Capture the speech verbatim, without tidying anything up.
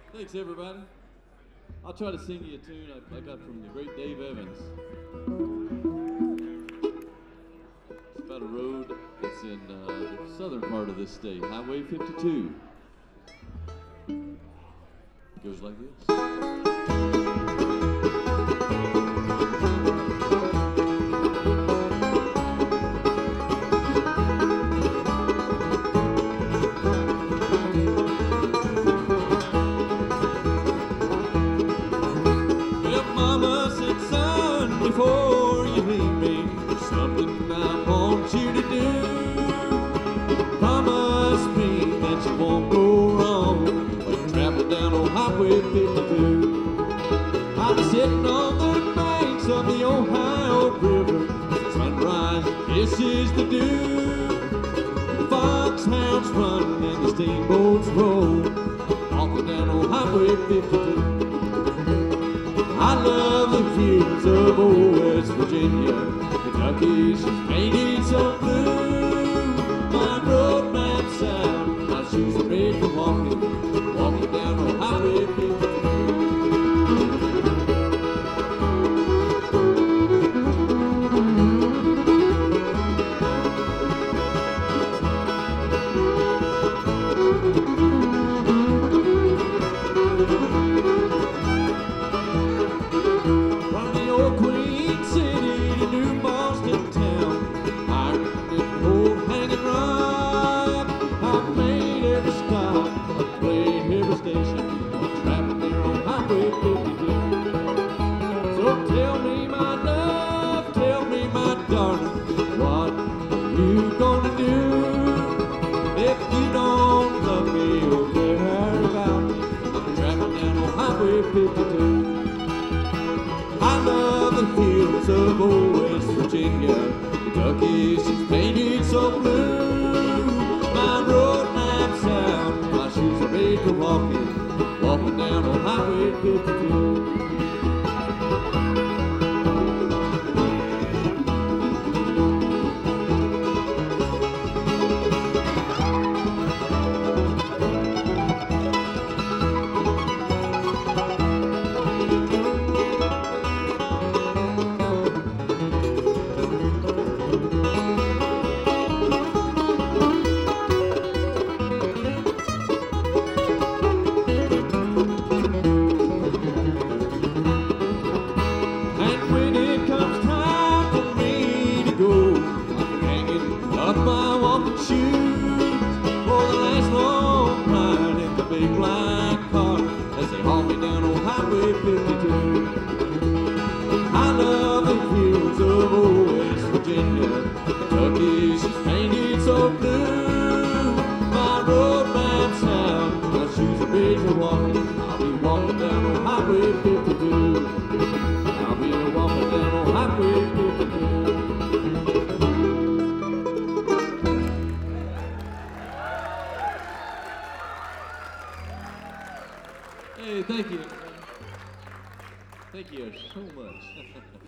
Thanks, everybody. I'll try to sing you a tune I, I got from the great Dave Evans. It's about a road that's in uh, the southern part of this state, Highway fifty-two. It goes like this. Before you leave me, there's something I want you to do. Promise me that you won't go wrong when you're traveling down on Highway fifty-two. I'm sitting on the banks of the Ohio River. The sunrise kisses the dew. The foxhounds run and the steamboats roll. Walking down on Highway fifty-two. I love the fields of old West Virginia. Kentucky, she's painted so blue. My road map's out, my shoes are made for walking, walking down on Highway fifty-two. You gonna do if you don't love me or care about me? I'm traveling down on Highway fifty-two. I love the fields of old West Virginia. Kentucky, she's painted so blue. My road map's out, my shoes are made for walking, walking down on Highway fifty-two. I love the fields of old West Virginia. Kentucky, she's painted so blue. My road map's out, my shoes are made for walking. I'll be walking down on Highway fifty-two. I'll be walking down on Highway fifty-two. Hey, thank you. Thank you so much.